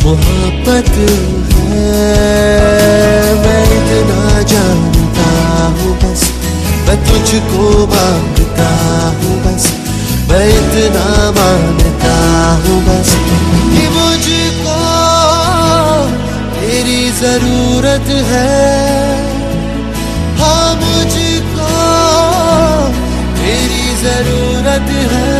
मोहब्बत है। मैं इतना जानता हूँ बस, मैं तुझको मांगता हूँ बस, मैं इतना मानता हूँ बस कि मुझको तेरी जरूरत है। हाँ मुझको तेरी जरूरत है।